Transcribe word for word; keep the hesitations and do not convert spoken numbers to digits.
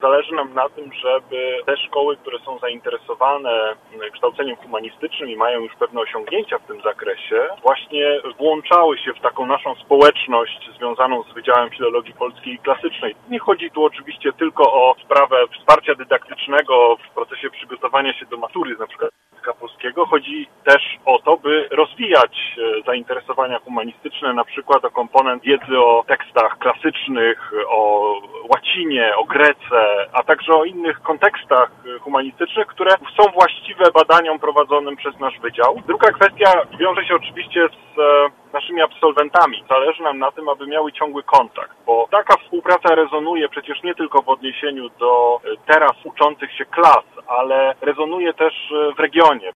zależy nam na tym, żeby te szkoły, które są zainteresowane kształceniem humanistycznym i mają już pewne osiągnięcia w tym zakresie, właśnie włączały się w taką naszą społeczność związaną z Wydziałem Filologii Polskiej i Klasycznej. Nie chodzi tu oczywiście tylko o sprawę wsparcia dydaktycznego w procesie przygotowania się do matury, na przykład polskiego. Chodzi też o to, by rozwijać zainteresowania humanistyczne, na przykład o komponent wiedzy o tekstach klasycznych, o łacinie, o grece, a także o innych kontekstach humanistycznych, które są właściwe badaniom prowadzonym przez nasz wydział. Druga kwestia wiąże się oczywiście z naszymi absolwentami. Zależy nam na tym, aby miały ciągły kontakt, bo taka współpraca rezonuje przecież nie tylko w odniesieniu do teraz uczących się klas, ale rezonuje też w regionie.